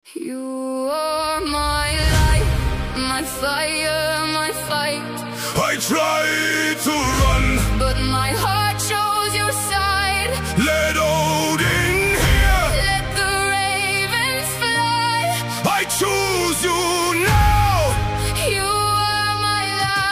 You are my light, my fire, my fight. I try to run, but my heart chose your side. Let Odin hear, let the ravens fly. I choose you now. You are my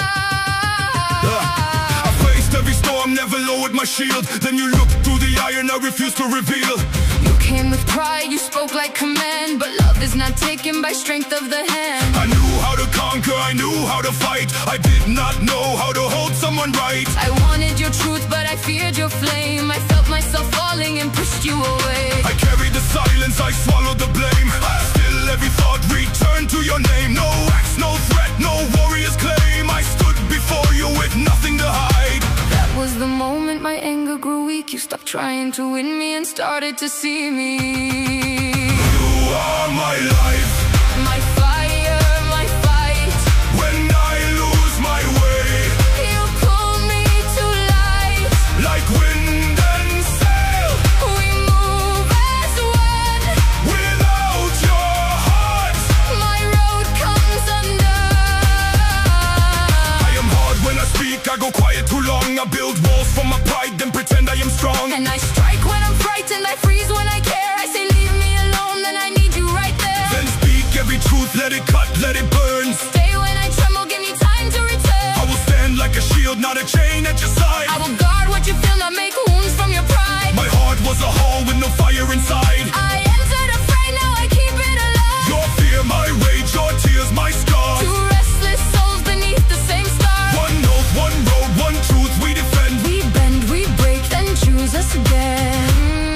light. I faced every storm, never lowered my shield. Then you looked through the iron, I refused to reveal. You came with pride, you spoke like command, but love is not taken by strength of the hand. I knew how to conquer, I knew how to fight. I did not know how to hold someone right. I wanted your truth, but I feared your flame. I felt myself falling and pushed you away. I carried the silence, I swallowed the blame. Still every thought returned to your name. No axe, no threat, no warrior's claim. I stood before you with nothing to hide. That was the moment my anger grew weak. You stopped trying to win me and started to see me. You are my life, my fire, my fight. When I lose my way, you pull me to light. Like wind and sail, we move as one. Without your heart, my road comes undone. I am hard when I speak, I go quiet too long. I build walls for my pride, then pretend I am strong. And I strike when I'm frightened, I freeze when I care. I say leave me alone, then I need you right there. Then speak every truth, let it cut, let it burn. Stay when I tremble, give me time to return. I will stand like a shield, not a chain at your side. I will guard what you feel, not make wounds from your pride. My heart was a hall with no fire inside. I entered afraid, now I keep it alive. Your fear, my rage, your tears, my scars. Two restless souls beneath the same star. One oath, one road, one truth we defend. We bend, we break, then choose us again.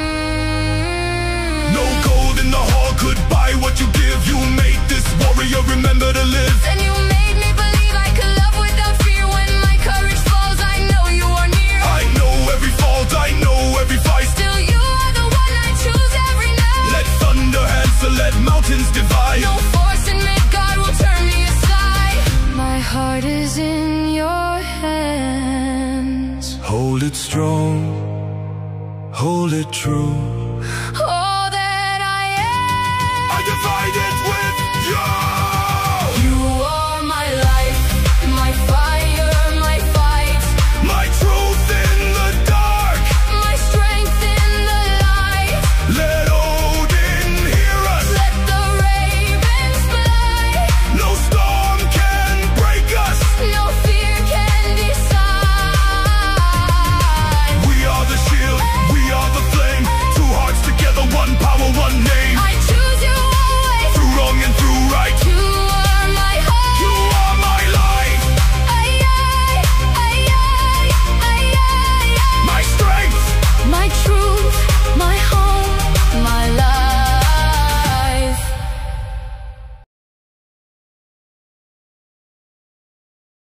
No gold in the hall could buy what you give. You made this warrior remember to live. Then you made me believe I could love without fear. When my courage falls, I know you are near. I know every fault, I know every fight. Still you are the one I choose every night. Let thunder answer, let mountains divide. No force in me, God will turn me aside. My heart is in your hands. Hold it strong, hold it true.